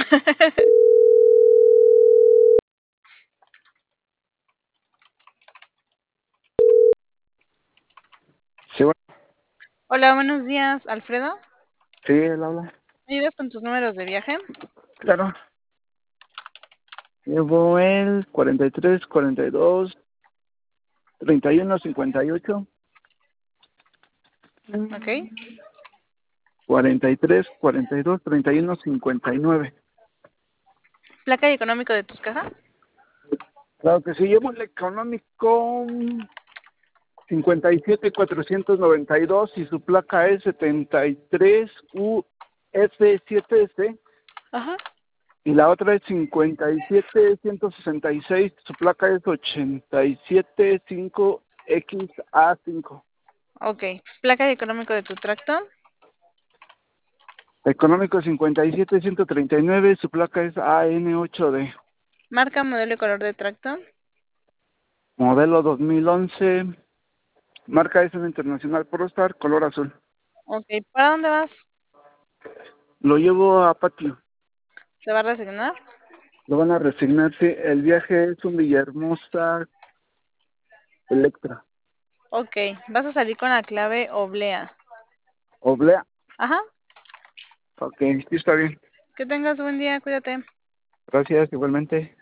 Sí, bueno, Hola, buenos días, Alfredo. sí, él habla. ¿Me ayudas con tus números de viaje? Claro. Llevo el 43, 42, 31, 58, Ok. 43, 42, 31, 59. ¿Placa y económico de tus cajas? Claro que sí, llevo el económico 57, 492 y su placa es 73 UF7S Ajá. y la otra es 57, 166, su placa es 87, 5XA5. Ok. ¿Placa y económico de tu tracto? Económico 57, 139, su placa es AN8D. ¿Marca, modelo y color de tracto? Modelo 2011, marca es una Internacional ProStar, color azul. Ok. ¿Para dónde vas? Lo llevo a Patio. ¿Se va a resignar? Lo van a resignar, sí. El viaje es un Villahermosa Electra. Ok. Vas a salir con la clave oblea. Oblea. Ajá. Ok, sí está bien. Que tengas buen día, cuídate. Gracias, igualmente.